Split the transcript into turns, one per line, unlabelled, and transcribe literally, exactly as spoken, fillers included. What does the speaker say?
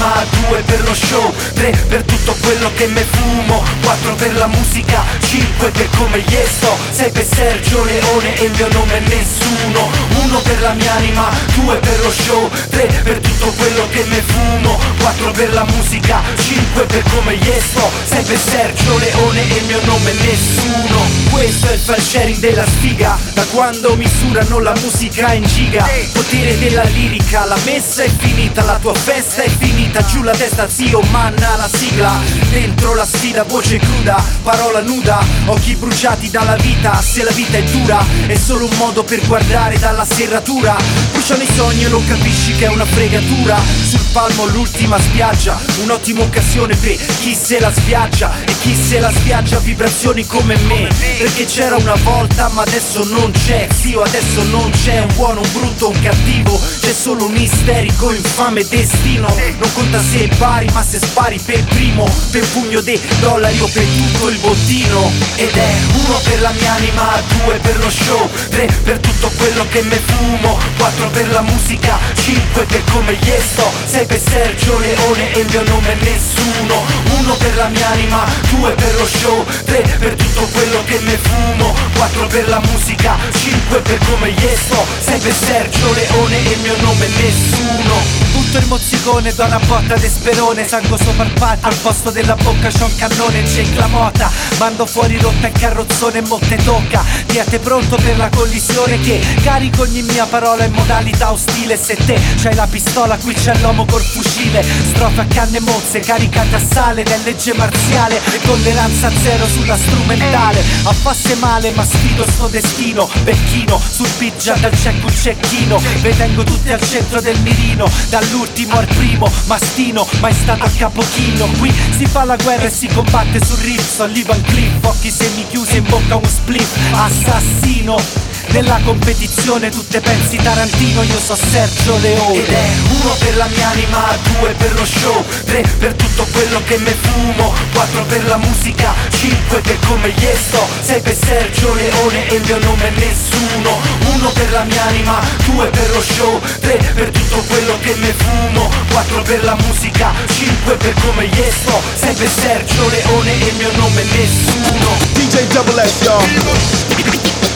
anima, due per lo show, tre per tutto quello che me fumo, quattro per la musica, cinque per come gli sto, sei per Sergio Leone e il mio nome è nessuno. Uno per la mia anima, due per lo show, tre per tutto quello che me fumo, quattro per la musica, cinque per come gli sto, sei per Sergio Leone e il mio nome è nessuno. Questo è il file sharing della sfiga, da quando misurano la musica in giga. Potere della lirica, la messa è finita, la tua festa è finita, giù la testa zio, manna la sigla. Dentro la sfida, voce cruda, parola nuda, occhi bruciati dalla vita. Se la vita è dura, è solo un modo per guardare dalla serratura. Bruciano i sogni e lo capisci che è una fregatura. Sul palmo l'ultima spiaggia, un'ottima occasione per chi se la sviaggia. E chi se la sviaggia vibrazioni come me, perché c'era una volta ma adesso non c'è. Zio, adesso non c'è un buono, un brutto, un cattivo, c'è solo un isterico, infame destino. Non conta se pari ma se spari per primo, per pugno dei dollari o per tutto il bottino. Ed è uno per la mia anima, due per lo show, tre per tutto quello che me fumo, quattro per la musica, cinque per come gli sto, sei per Sergio Leone e il mio nome è nessuno. Uno per la mia anima, due per lo show, tre per tutto quello che me fumo, quattro per la musica, cinque per come gli sto, sei per Sergio Leone e il mio nome è nessuno. Butto il mozzicone, do una botta de sperone, sangue sopra il patto, al posto della bocca c'ho un cannone, c'è la mota, mando fuori rotta il carrozzone e mo te tocca. Diate pronto per la collisione che carico ogni mia parola in modalità ostile. Se te c'hai la pistola, qui c'è l'uomo col fucile, strofe a canne mozze caricate a sale del legge marziale, e tolleranza zero sulla strumentale. Affasse male ma sfido sto destino, becchino sul beat già dal cecco un cecchino, vedengo tutti al centro del mirino, dall'ultimo al primo mastino, mai stato a capochino. Qui si fa la guerra e si combatte sul riff, Sullivan Cliff, occhi semichiusi in bocca un split, assassino. Nella competizione tu te pensi Tarantino, io so Sergio Leone. Ed è uno per la mia anima, due per lo show, tre per tutto quello che me fumo, quattro per la musica, cinque per come gli sto, sei per Sergio Leone e il mio nome è nessuno. Uno per la mia anima, due per lo show, tre per tutto quello che me fumo, quattro per la musica, cinque per come gli sto, sei per Sergio Leone e il mio nome è nessuno.
D J Double S, y'all.